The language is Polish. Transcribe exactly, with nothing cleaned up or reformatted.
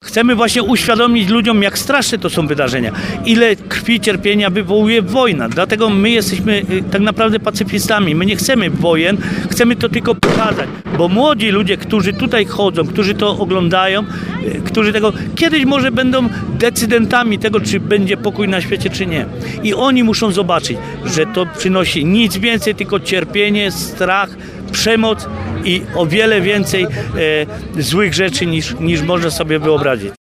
Chcemy właśnie uświadomić ludziom, jak straszne to są wydarzenia, ile krwi i cierpienia wywołuje wojna. Dlatego my jesteśmy tak naprawdę pacyfistami. My nie chcemy wojen, chcemy to tylko pokazać, bo młodzi ludzie, którzy tutaj chodzą, którzy to oglądają, którzy tego kiedyś może będą decydentami tego, czy będzie pokój na świecie, czy nie. I oni muszą zobaczyć, że to przynosi nic więcej, tylko cierpienie, strach, przemoc i o wiele więcej e, złych rzeczy niż, niż można sobie wyobrazić.